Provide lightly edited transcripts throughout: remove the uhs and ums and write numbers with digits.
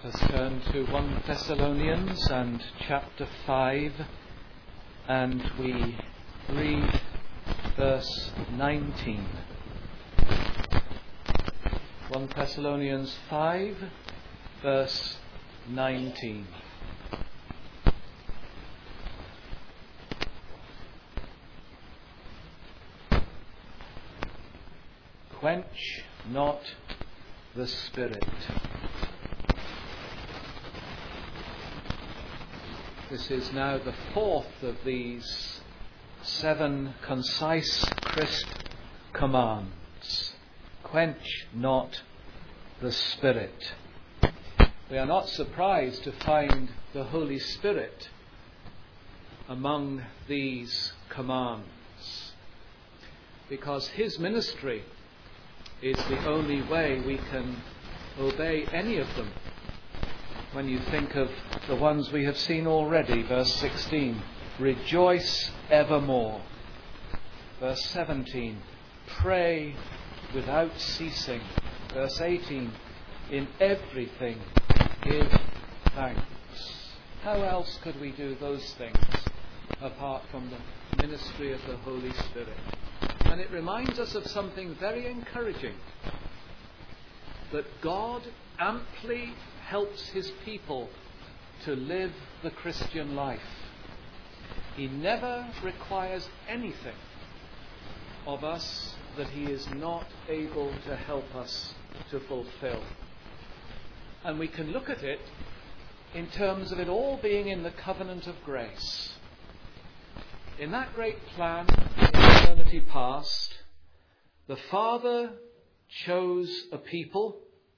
Let us turn to 1 Thessalonians and chapter 5, and we read verse 19. 1 Thessalonians 5, verse 19. Quench not the Spirit. This is now the fourth of these 7 concise, crisp commands. Quench not the Spirit. We are not surprised to find the Holy Spirit among these commands, because his ministry is the only way we can obey any of them. When you think of the ones we have seen already, verse 16, rejoice evermore. Verse 17, pray without ceasing. Verse 18, in everything give thanks. How else could we do those things apart from the ministry of the Holy Spirit? And it reminds us of something very encouraging, that God amply helps his people to live the Christian life. He never requires anything of us that he is not able to help us to fulfill. And we can look at it in terms of it all being in the covenant of grace. In that great plan in eternity past, the Father chose a people.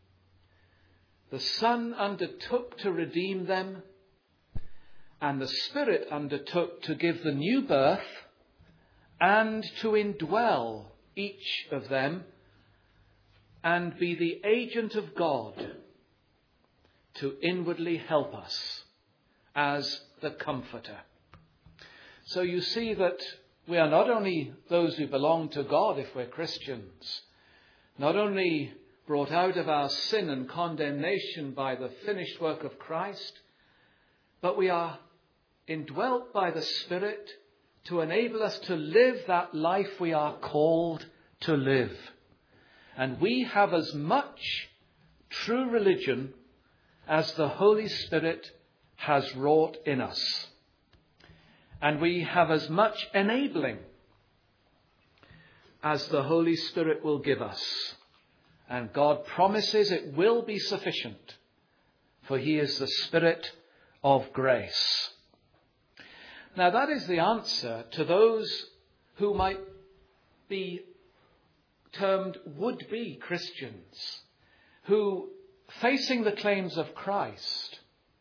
The Son undertook to redeem them, and the Spirit undertook to give the new birth and to indwell each of them and be the agent of God to inwardly help us as the Comforter. So you see that we are not only those who belong to God if we're Christians, not only brought out of our sin and condemnation by the finished work of Christ, but we are indwelt by the Spirit to enable us to live that life we are called to live. And we have as much true religion as the Holy Spirit has wrought in us. And we have as much enabling as the Holy Spirit will give us. And God promises it will be sufficient, for he is the Spirit of grace. Now that is the answer to those who might be termed would-be Christians, who, facing the claims of Christ,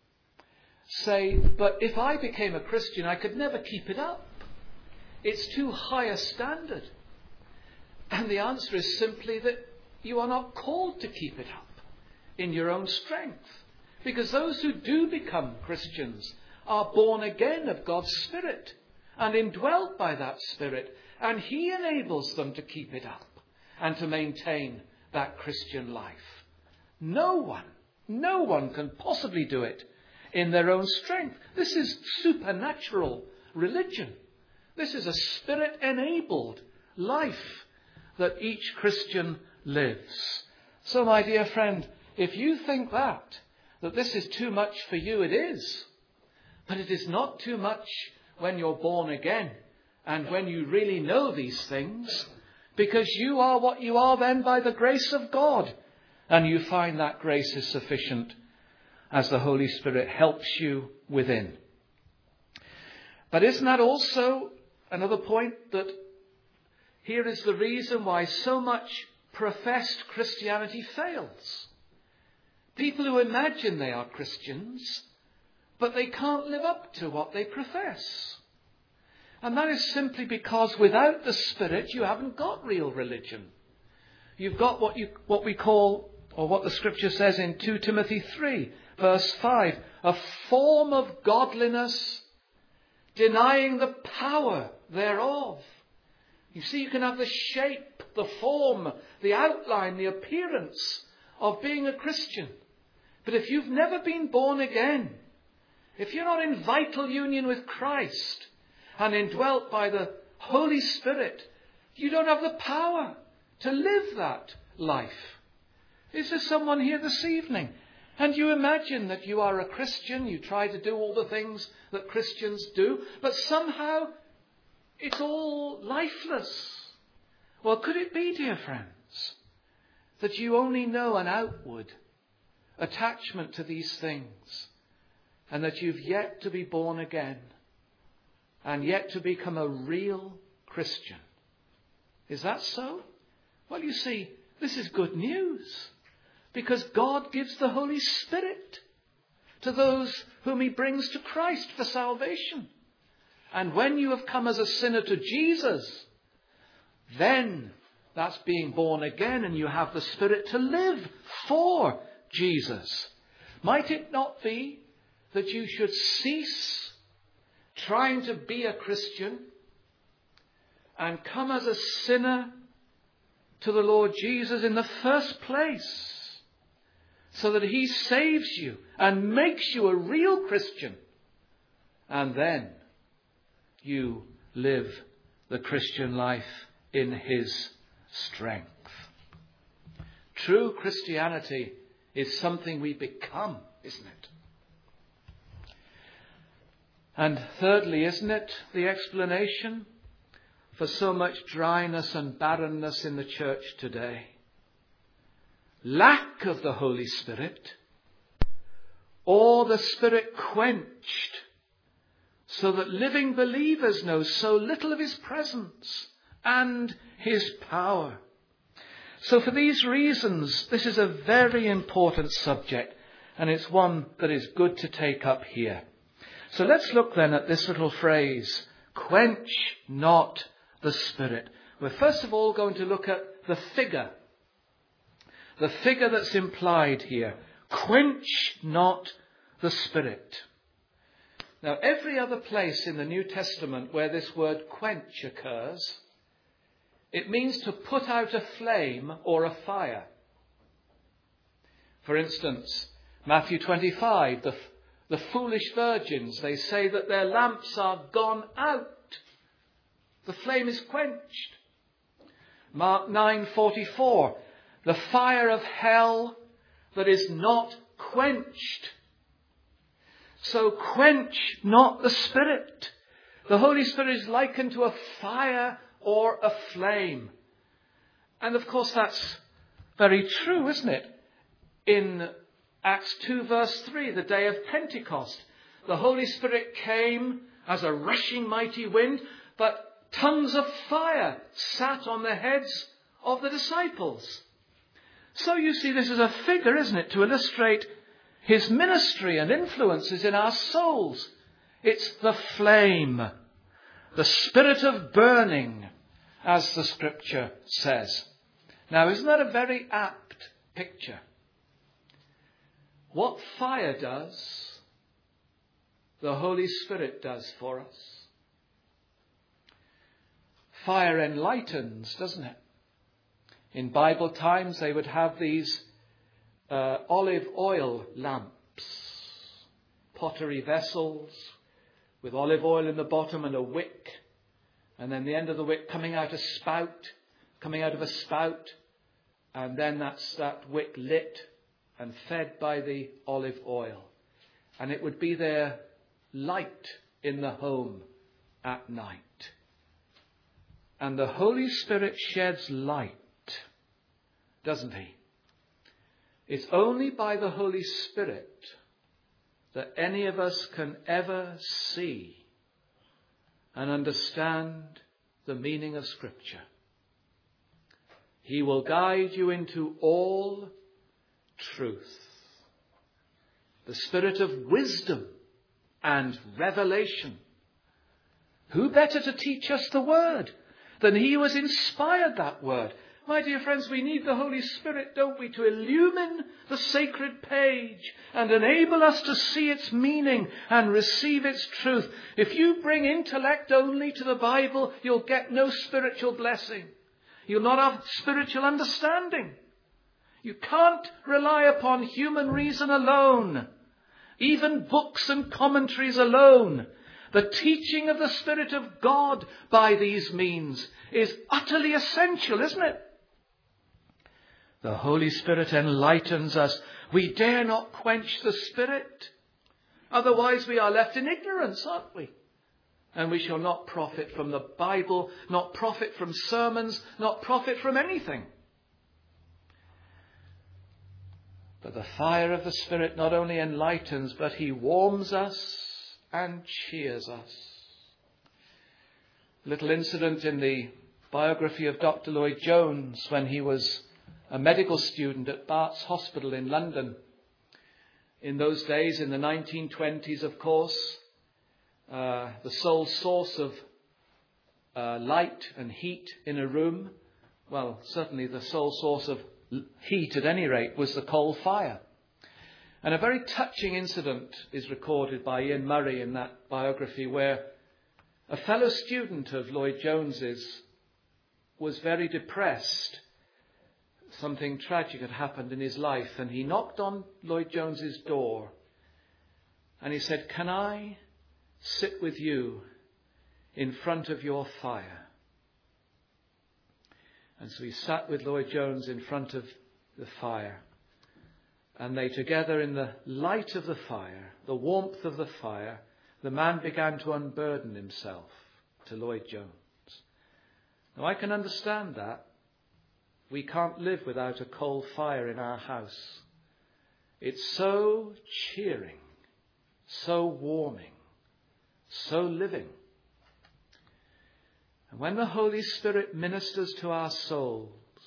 say, but if I became a Christian, I could never keep it up. It's too high a standard. And the answer is simply that you are not called to keep it up in your own strength. Because those who do become Christians are born again of God's Spirit and indwelt by that Spirit. And he enables them to keep it up and to maintain that Christian life. No one can possibly do it in their own strength. This is supernatural religion. This is a Spirit-enabled life that each Christian lives. So, my dear friend, if you think that this is too much for you, it is. But it is not too much when you're born again and when you really know these things, because you are what you are then by the grace of God. And you find that grace is sufficient as the Holy Spirit helps you within. But isn't that also another point, that here is the reason why so much professed Christianity fails? People who imagine they are Christians, but they can't live up to what they profess. And that is simply because without the Spirit you haven't got real religion. You've got what we call, or what the Scripture says in 2 Timothy 3, verse 5, a form of godliness denying the power thereof. You see, you can have the shape, the form, the outline, the appearance of being a Christian, But if you've never been born again, if you're not in vital union with Christ and indwelt by the Holy Spirit, you don't have the power to live that life. Is there someone here this evening? And you imagine that you are a Christian, you try to do all the things that Christians do, but somehow it's all lifeless. Well, could it be, dear friends, that you only know an outward attachment to these things, and that you've yet to be born again, and yet to become a real Christian? Is that so? Well, you see, this is good news, because God gives the Holy Spirit to those whom he brings to Christ for salvation. And when you have come as a sinner to Jesus, then that's being born again, and you have the Spirit to live for Jesus. Might it not be that you should cease trying to be a Christian and come as a sinner to the Lord Jesus in the first place, so that he saves you and makes you a real Christian, and then you live the Christian life in his strength? True Christianity is something we become, isn't it? And thirdly, isn't it the explanation for so much dryness and barrenness in the church today? Lack of the Holy Spirit, or the Spirit quenched, so that living believers know so little of his presence and his power. So for these reasons, this is a very important subject, and it's one that is good to take up here. So let's look then at this little phrase, quench not the Spirit. We're first of all going to look at the figure that's implied here. Quench not the Spirit. Now, every other place in the New Testament where this word quench occurs, it means to put out a flame or a fire. For instance, Matthew 25, the foolish virgins, they say that their lamps are gone out. The flame is quenched. Mark 9:44, the fire of hell that is not quenched. So quench not the Spirit. The Holy Spirit is likened to a fire or a flame. And of course that's very true, isn't it? In Acts 2 verse 3, the day of Pentecost, the Holy Spirit came as a rushing mighty wind, but tongues of fire sat on the heads of the disciples. So you see, this is a figure, isn't it, to illustrate his ministry and influences in our souls. It's the flame, the spirit of burning, as the scripture says. Now, isn't that a very apt picture? What fire does, the Holy Spirit does for us. Fire enlightens, doesn't it? In Bible times, they would have these olive oil lamps, pottery vessels with olive oil in the bottom and a wick, and then the end of the wick coming out of a spout, and then that's that wick lit and fed by the olive oil. And it would be their light in the home at night. And the Holy Spirit sheds light, doesn't he? It's only by the Holy Spirit that any of us can ever see and understand the meaning of Scripture. He will guide you into all truth. The Spirit of wisdom and revelation. Who better to teach us the Word than he who has inspired that Word? My dear friends, we need the Holy Spirit, don't we, to illumine the sacred page and enable us to see its meaning and receive its truth. If you bring intellect only to the Bible, you'll get no spiritual blessing. You'll not have spiritual understanding. You can't rely upon human reason alone, even books and commentaries alone. The teaching of the Spirit of God by these means is utterly essential, isn't it? The Holy Spirit enlightens us. We dare not quench the Spirit. Otherwise we are left in ignorance, aren't we? And we shall not profit from the Bible, not profit from sermons, not profit from anything. But the fire of the Spirit not only enlightens, but he warms us and cheers us. A little incident in the biography of Dr. Lloyd Jones when he was a medical student at Bart's Hospital in London. In those days, in the 1920s, of course, the sole source of light and heat in a room, well, certainly the sole source of heat at any rate, was the coal fire. And a very touching incident is recorded by Ian Murray in that biography, where a fellow student of Lloyd Jones's was very depressed. Something tragic had happened in his life, and he knocked on Lloyd Jones's door and he said, "Can I sit with you in front of your fire?" And so he sat with Lloyd Jones in front of the fire. And they together, in the light of the fire, the warmth of the fire, the man began to unburden himself to Lloyd Jones. Now I can understand that. We can't live without a coal fire in our house. It's so cheering, so warming, so living. And when the Holy Spirit ministers to our souls,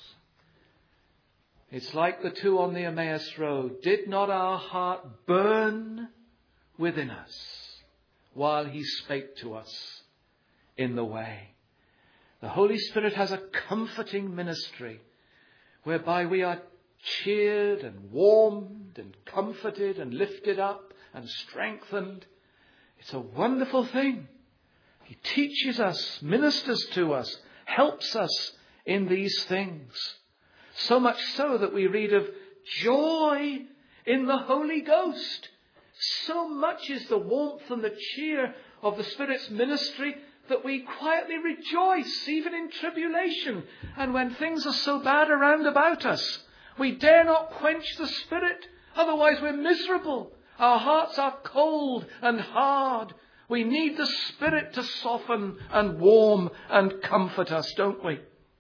it's like the two on the Emmaus Road. Did not our heart burn within us while he spake to us in the way? The Holy Spirit has a comforting ministry whereby we are cheered and warmed and comforted and lifted up and strengthened. It's a wonderful thing. He teaches us, ministers to us, helps us in these things. So much so that we read of joy in the Holy Ghost. So much is the warmth and the cheer of the Spirit's ministry that we quietly rejoice, even in tribulation. And when things are so bad around about us, we dare not quench the Spirit. Otherwise we're miserable. Our hearts are cold and hard. We need the Spirit to soften and warm and comfort us, don't we?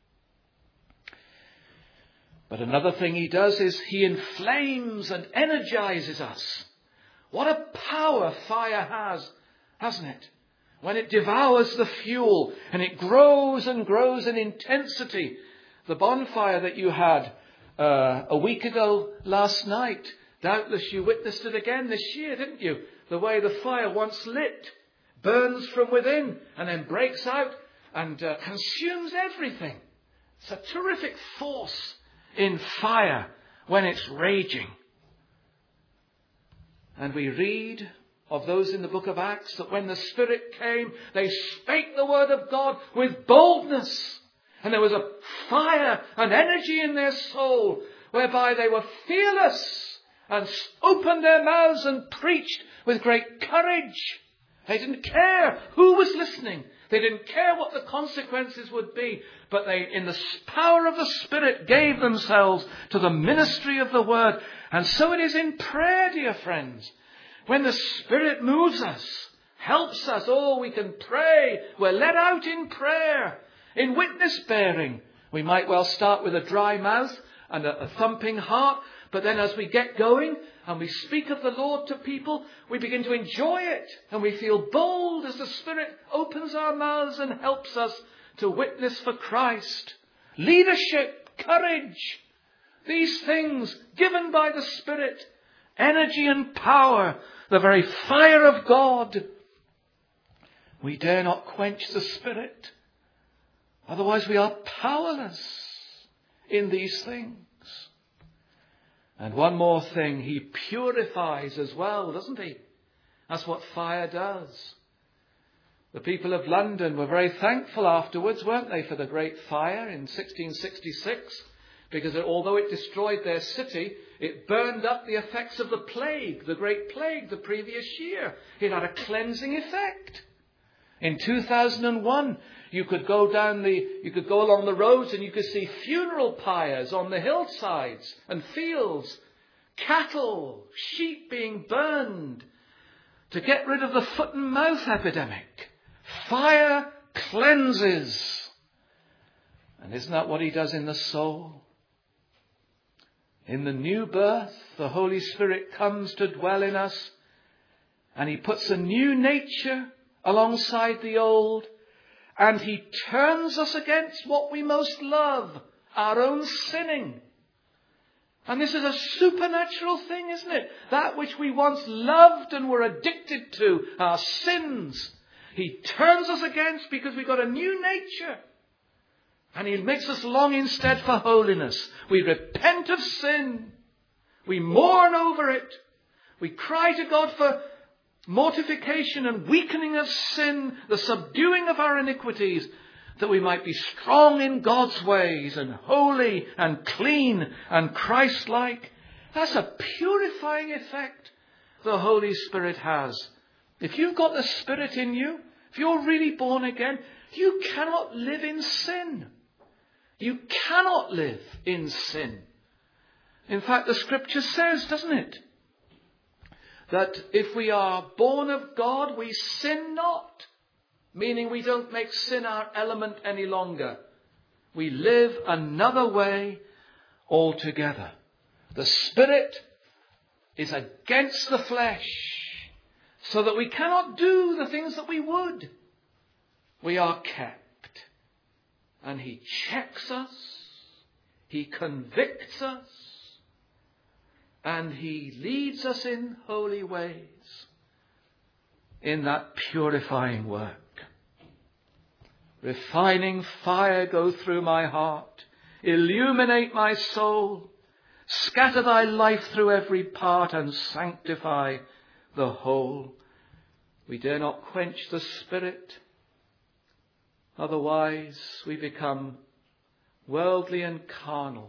But another thing he does is he inflames and energizes us. What a power fire has, hasn't it? When it devours the fuel and it grows and grows in intensity. The bonfire that you had a week ago last night, doubtless you witnessed it again this year, didn't you? The way the fire, once lit, burns from within and then breaks out and consumes everything. It's a terrific force in fire when it's raging. And we read of those in the book of Acts that when the Spirit came, they spake the word of God with boldness. And there was a fire and energy in their soul whereby they were fearless and opened their mouths and preached with great courage. They didn't care who was listening. They didn't care what the consequences would be. But they, in the power of the Spirit, gave themselves to the ministry of the word. And so it is in prayer, dear friends. When the Spirit moves us, helps us, we can pray. We're let out in prayer, in witness bearing. We might well start with a dry mouth and a thumping heart. But then as we get going and we speak of the Lord to people, we begin to enjoy it. And we feel bold as the Spirit opens our mouths and helps us to witness for Christ. Leadership, courage, these things given by the Spirit, energy and power, the very fire of God. We dare not quench the Spirit. Otherwise we are powerless in these things. And one more thing, he purifies as well, doesn't he? That's what fire does. The people of London were very thankful afterwards, weren't they, for the great fire in 1666, Because although it destroyed their city, it burned up the effects of the plague, the great plague the previous year. It had a cleansing effect. In 2001, you could go along the roads and you could see funeral pyres on the hillsides and fields, cattle, sheep being burned to get rid of the foot and mouth epidemic. Fire cleanses. And isn't that what he does in the soul? In the new birth, the Holy Spirit comes to dwell in us, and he puts a new nature alongside the old, and he turns us against what we most love, our own sinning. And this is a supernatural thing, isn't it? That which we once loved and were addicted to, our sins, he turns us against because we've got a new nature. And he makes us long instead for holiness. We repent of sin. We mourn over it. We cry to God for mortification and weakening of sin, the subduing of our iniquities, that we might be strong in God's ways and holy and clean and Christ-like. That's a purifying effect the Holy Spirit has. If you've got the Spirit in you, if you're really born again, you cannot live in sin. You cannot live in sin. In fact, the Scripture says, doesn't it, that if we are born of God, we sin not. Meaning we don't make sin our element any longer. We live another way altogether. The Spirit is against the flesh, so that we cannot do the things that we would. We are kept. And he checks us, he convicts us, and he leads us in holy ways in that purifying work. Refining fire, go through my heart, illuminate my soul, scatter thy life through every part and sanctify the whole. We dare not quench the Spirit. Otherwise, we become worldly and carnal.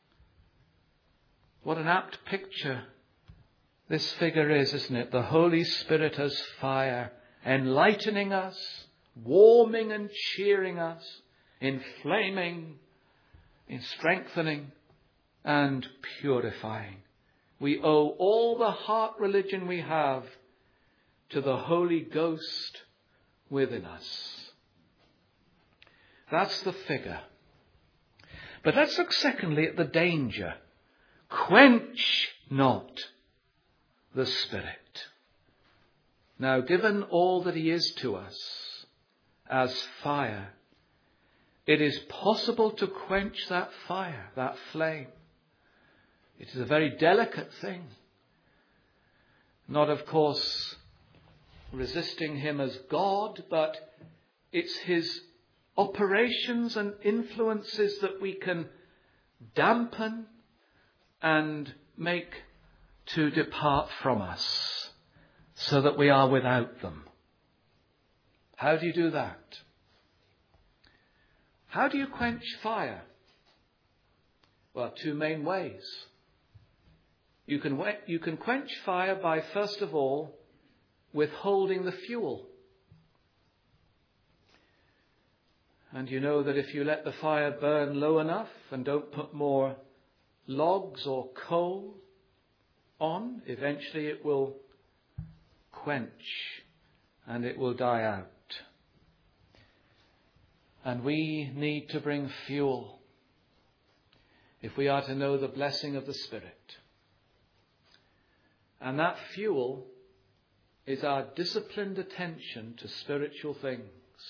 What an apt picture this figure is, isn't it? The Holy Spirit as fire, enlightening us, warming and cheering us, inflaming, in strengthening and purifying. We owe all the heart religion we have to the Holy Ghost within us. That's the figure. But let's look secondly at the danger. Quench not the Spirit. Now, given all that he is to us as fire, it is possible to quench that fire, that flame. It is a very delicate thing. Not, of course, resisting him as God, but it's his operations and influences that we can dampen and make to depart from us so that we are without them. How do you do that? How do you quench fire? Well, two main ways. You can quench fire by, first of all, withholding the fuel. And you know that if you let the fire burn low enough and don't put more logs or coal on, eventually it will quench and it will die out. And we need to bring fuel if we are to know the blessing of the Spirit. And that fuel is our disciplined attention to spiritual things.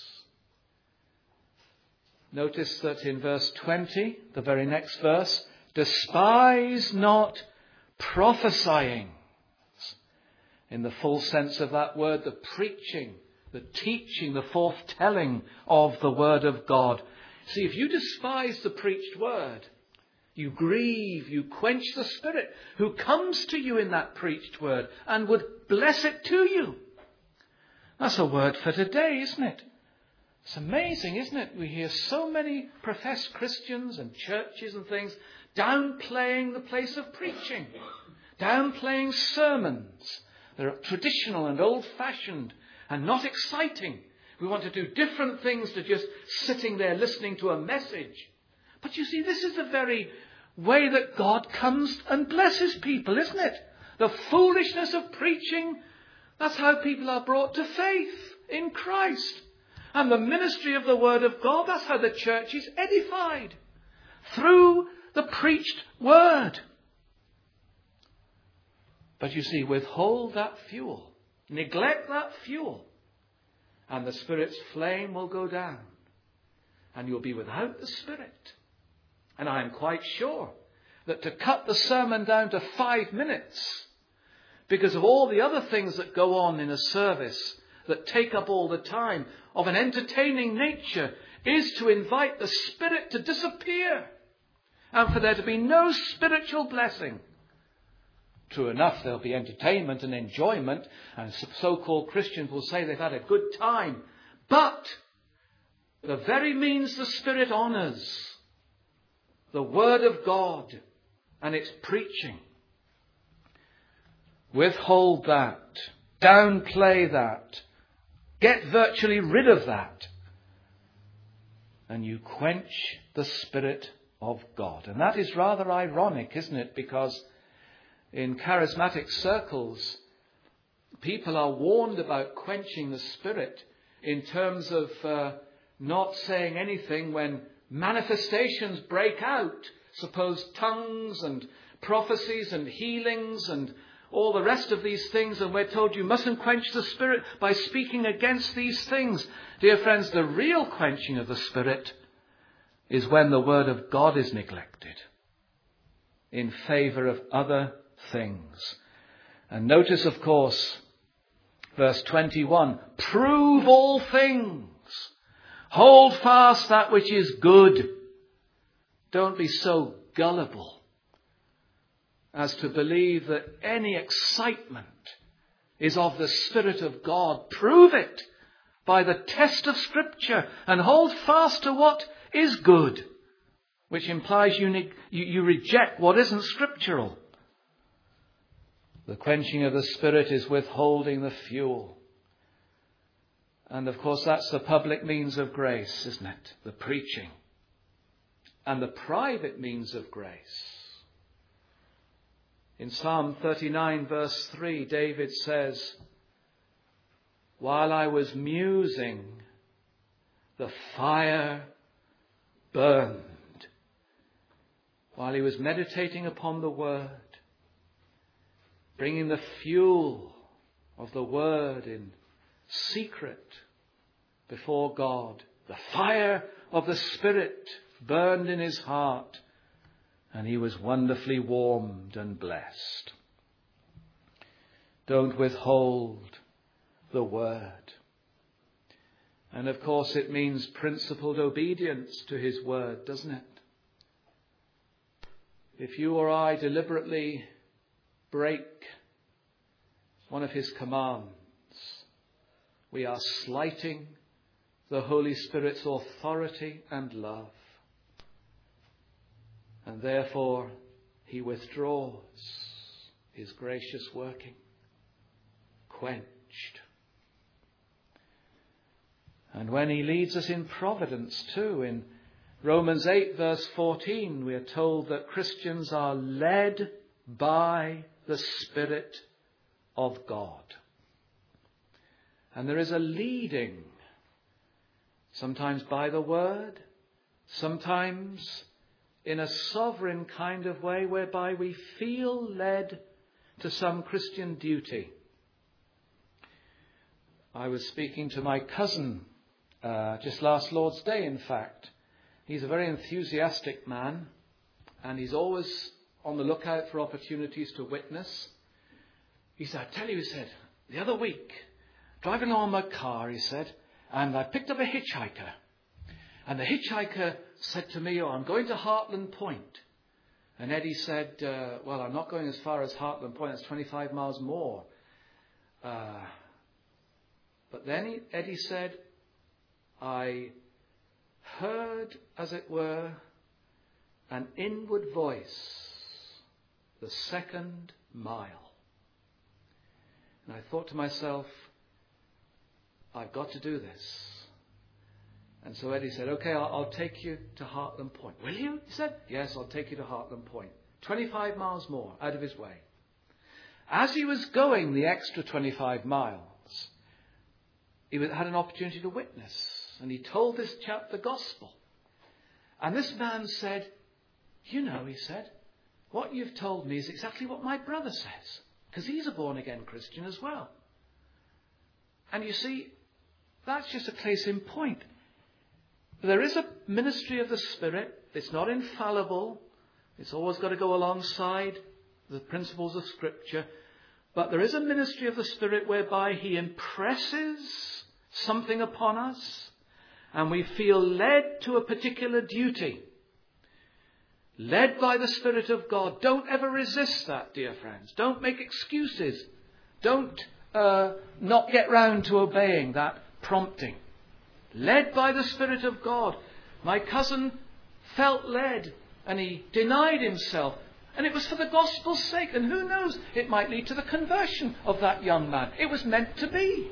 Notice that in verse 20, the very next verse, despise not prophesying. In the full sense of that word, the preaching, the teaching, the forthtelling of the word of God. See, if you despise the preached word, you grieve, you quench the Spirit who comes to you in that preached word and would bless it to you. That's a word for today, isn't it? It's amazing, isn't it? We hear so many professed Christians and churches and things downplaying the place of preaching, downplaying sermons. They're traditional and old-fashioned and not exciting. We want to do different things to just sitting there listening to a message. But you see, this is the very way that God comes and blesses people, isn't it? The foolishness of preaching, that's how people are brought to faith in Christ. And the ministry of the Word of God, that's how the church is edified. Through the preached Word. But you see, withhold that fuel. Neglect that fuel. And the Spirit's flame will go down. And you'll be without the Spirit. And I am quite sure that to cut the sermon down to 5 minutes, because of all the other things that go on in a service that take up all the time of an entertaining nature, is to invite the Spirit to disappear and for there to be no spiritual blessing. True enough, there'll be entertainment and enjoyment, and so-called Christians will say they've had a good time. But the very means the Spirit honours, the Word of God and its preaching, withhold that, downplay that, get virtually rid of that, and you quench the Spirit of God. And that is rather ironic, isn't it? Because in charismatic circles, people are warned about quenching the Spirit in terms of not saying anything when manifestations break out. Suppose tongues and prophecies and healings and all the rest of these things, and we're told you mustn't quench the Spirit by speaking against these things. Dear friends, the real quenching of the Spirit is when the Word of God is neglected in favour of other things. And notice, of course, verse 21, prove all things. Hold fast that which is good. Don't be so gullible as to believe that any excitement is of the Spirit of God. Prove it by the test of Scripture and hold fast to what is good, which implies you reject what isn't scriptural. The quenching of the Spirit is withholding the fuel. And of course that's the public means of grace, isn't it? The preaching. And the private means of grace. In Psalm 39 verse 3, David says, while I was musing, the fire burned. While he was meditating upon the Word, bringing the fuel of the Word in secret before God, the fire of the Spirit burned in his heart, and he was wonderfully warmed and blessed. Don't withhold the Word. And of course it means principled obedience to his Word, doesn't it? If you or I deliberately break one of his commands, we are slighting the Holy Spirit's authority and love. And therefore he withdraws his gracious working, quenched. And when he leads us in providence too, in Romans 8 verse 14, we are told that Christians are led by the Spirit of God. And there is a leading, sometimes by the Word, sometimes in a sovereign kind of way whereby we feel led to some Christian duty. I was speaking to my cousin just last Lord's Day, in fact. He's a very enthusiastic man, and he's always on the lookout for opportunities to witness. He said, I tell you, he said, the other week, driving along in my car, he said, and I picked up a hitchhiker. And the hitchhiker said to me, I'm going to Hartland Point. And Eddie said, well, I'm not going as far as Hartland Point. That's 25 miles more. But then Eddie said, I heard, as it were, an inward voice, the second mile. And I thought to myself, I've got to do this. And so Eddie said, okay, I'll take you to Hartland Point. Will you? He said, yes, I'll take you to Hartland Point. 25 miles more out of his way. As he was going the extra 25 miles, he had an opportunity to witness. And he told this chap the gospel. And this man said, you know, he said, what you've told me is exactly what my brother says. Because he's a born-again Christian as well. And you see, that's just a case in point. There is a ministry of the Spirit. It's not infallible. It's always got to go alongside the principles of Scripture. But there is a ministry of the Spirit whereby He impresses something upon us and we feel led to a particular duty. Led by the Spirit of God. Don't ever resist that, dear friends. Don't make excuses. Don't not get round to obeying that prompting. Led by the Spirit of God. My cousin felt led and he denied himself. And it was for the gospel's sake. And who knows, it might lead to the conversion of that young man. It was meant to be.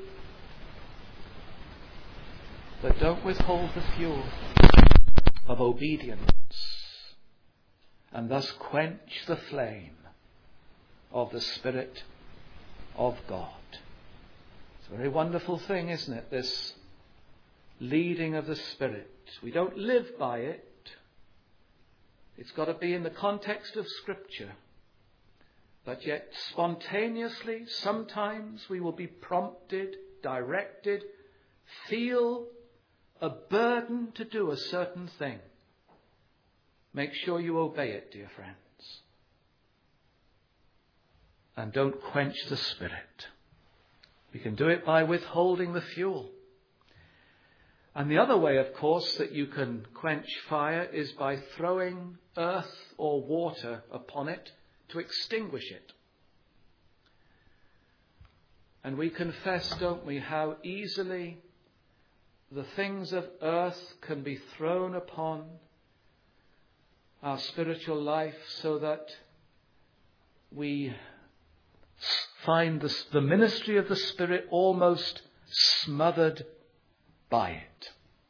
But don't withhold the fuel of obedience and thus quench the flame of the Spirit of God. It's a very wonderful thing, isn't it? This leading of the Spirit. We don't live by it. It's got to be in the context of Scripture. But yet spontaneously, sometimes we will be prompted, directed, feel a burden to do a certain thing. Make sure you obey it, dear friends. And don't quench the Spirit. We can do it by withholding the fuel. And the other way, of course, that you can quench fire is by throwing earth or water upon it to extinguish it. And we confess, don't we, how easily the things of earth can be thrown upon our spiritual life so that we find the ministry of the Spirit almost smothered by it.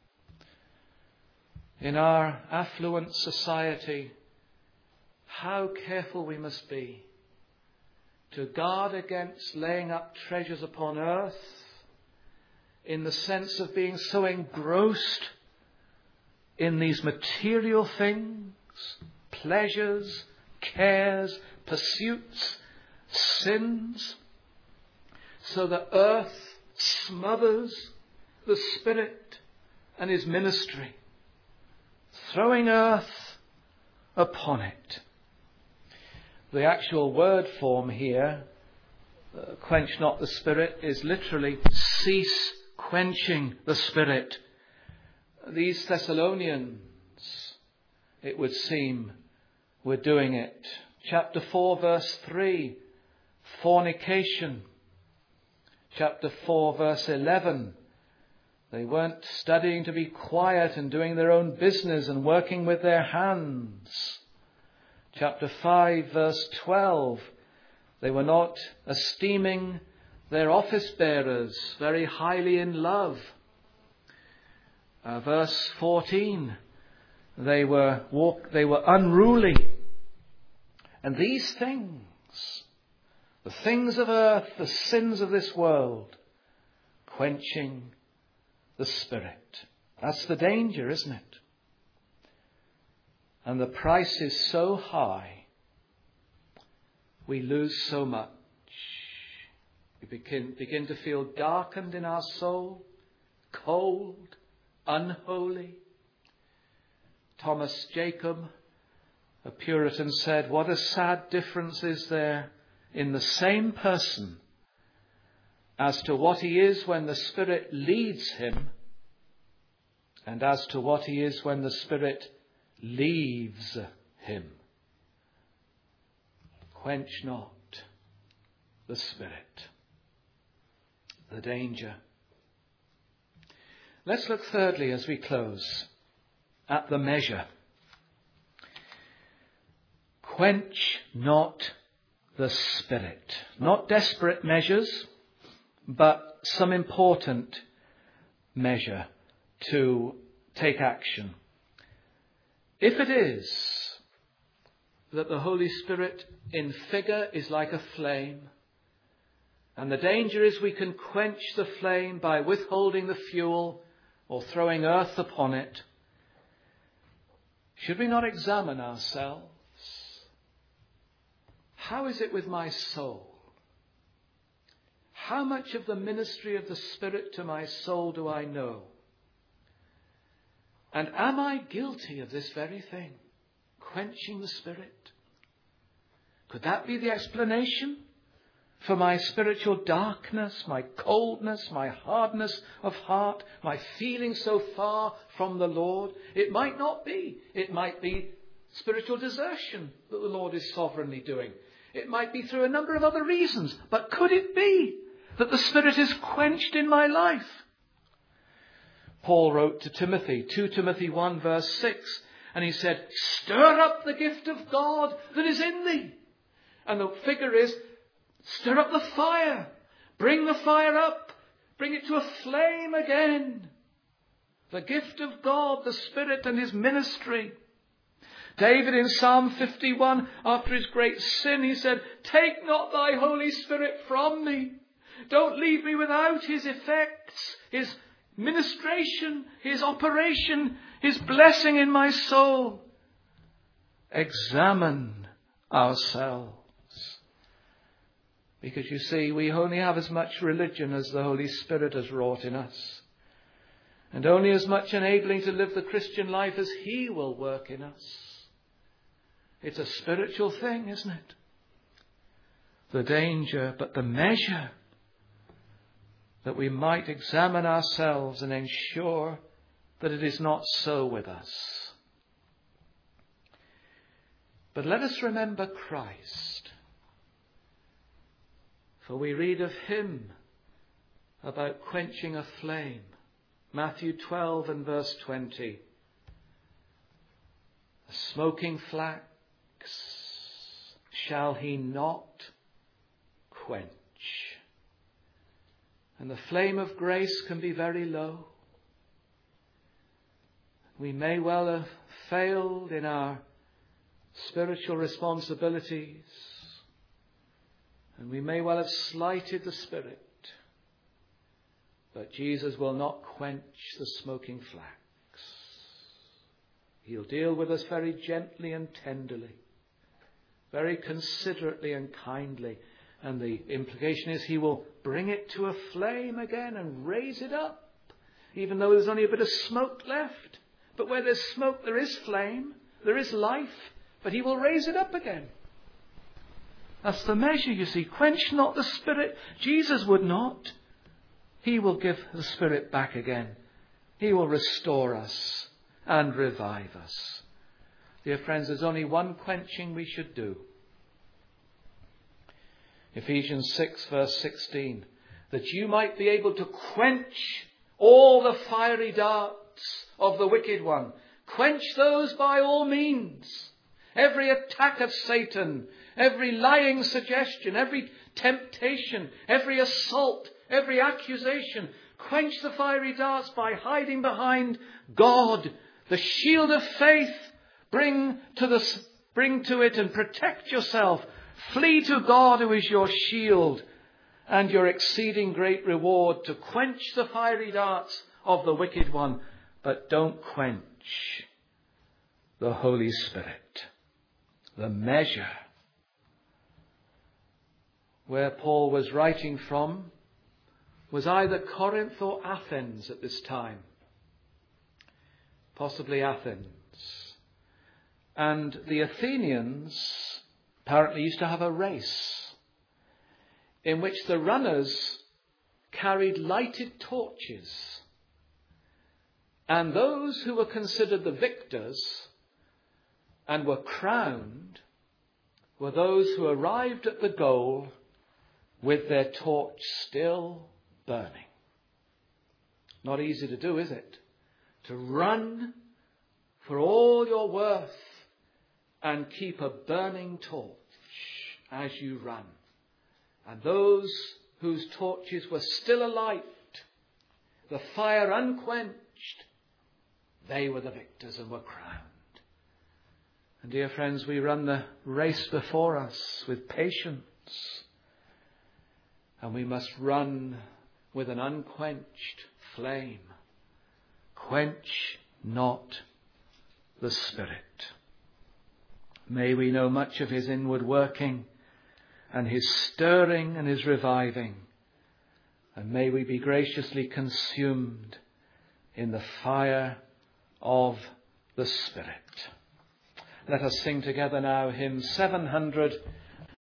In our affluent society, how careful we must be to guard against laying up treasures upon earth in the sense of being so engrossed in these material things, pleasures, cares, pursuits, sins, so that earth smothers the Spirit and His ministry, throwing earth upon it. The actual word form here, quench not the Spirit, is literally cease quenching the Spirit. These Thessalonians, it would seem, were doing it. Chapter 4, verse 3, fornication. Chapter 4, verse 11, they weren't studying to be quiet and doing their own business and working with their hands. Chapter 5, verse 12, they were not esteeming their office bearers very highly in love. Verse 14, they were unruly. And these things, the things of earth, the sins of this world, quenching the Spirit. That's the danger, isn't it? And the price is so high, we lose so much. We begin to feel darkened in our soul, cold, unholy. Thomas Jacob, a Puritan, said, what a sad difference is there in the same person as to what he is when the Spirit leads him and as to what he is when the Spirit leaves him. Quench not the Spirit. The danger. Let's look thirdly, as we close, at the measure. Quench not the Spirit. Not desperate measures, but some important measure to take action. If it is that the Holy Spirit in figure is like a flame, and the danger is we can quench the flame by withholding the fuel or throwing earth upon it, should we not examine ourselves? How is it with my soul? How much of the ministry of the Spirit to my soul do I know? And am I guilty of this very thing? Quenching the Spirit? Could that be the explanation for my spiritual darkness, my coldness, my hardness of heart, my feeling so far from the Lord? It might not be. It might be spiritual desertion that the Lord is sovereignly doing. It might be through a number of other reasons. But could it be that the Spirit is quenched in my life? Paul wrote to Timothy, 2 Timothy 1 verse 6, and he said, stir up the gift of God that is in thee. And the figure is, stir up the fire. Bring the fire up. Bring it to a flame again. The gift of God, the Spirit and his ministry. David in Psalm 51, after his great sin, he said, take not thy Holy Spirit from me. Don't leave me without his effects, his ministration, his operation, his blessing in my soul. Examine ourselves. Because you see, we only have as much religion as the Holy Spirit has wrought in us. And only as much enabling to live the Christian life as he will work in us. It's a spiritual thing, isn't it? The danger, but the measure, that we might examine ourselves and ensure that it is not so with us. But let us remember Christ. For we read of him about quenching a flame. Matthew 12 and verse 20. A smoking flax shall he not quench. And the flame of grace can be very low. We may well have failed in our spiritual responsibilities. And we may well have slighted the Spirit. But Jesus will not quench the smoking flax. He'll deal with us very gently and tenderly, very considerately and kindly. And the implication is he will bring it to a flame again and raise it up, even though there's only a bit of smoke left. But where there's smoke, there is flame, there is life, but he will raise it up again. That's the measure, you see. Quench not the Spirit. Jesus would not. He will give the Spirit back again. He will restore us and revive us. Dear friends, there's only one quenching we should do. Ephesians 6 verse 16. That you might be able to quench all the fiery darts of the wicked one. Quench those by all means. Every attack of Satan, every lying suggestion, every temptation, every assault, every accusation. Quench the fiery darts by hiding behind God, the shield of faith. Bring to it and protect yourself. Flee to God, who is your shield and your exceeding great reward, to quench the fiery darts of the wicked one. But don't quench the Holy Spirit. The measure. Where Paul was writing from was either Corinth or Athens at this time. Possibly Athens. And the Athenians apparently used to have a race in which the runners carried lighted torches. And those who were considered the victors and were crowned were those who arrived at the goal with their torch still burning. Not easy to do, is it? To run for all you're worth and keep a burning torch as you run. And those whose torches were still alight, the fire unquenched, they were the victors and were crowned. And dear friends, we run the race before us with patience. And we must run with an unquenched flame. Quench not the Spirit. May we know much of his inward working and his stirring and his reviving. And may we be graciously consumed in the fire of the Spirit. Let us sing together now hymn 700.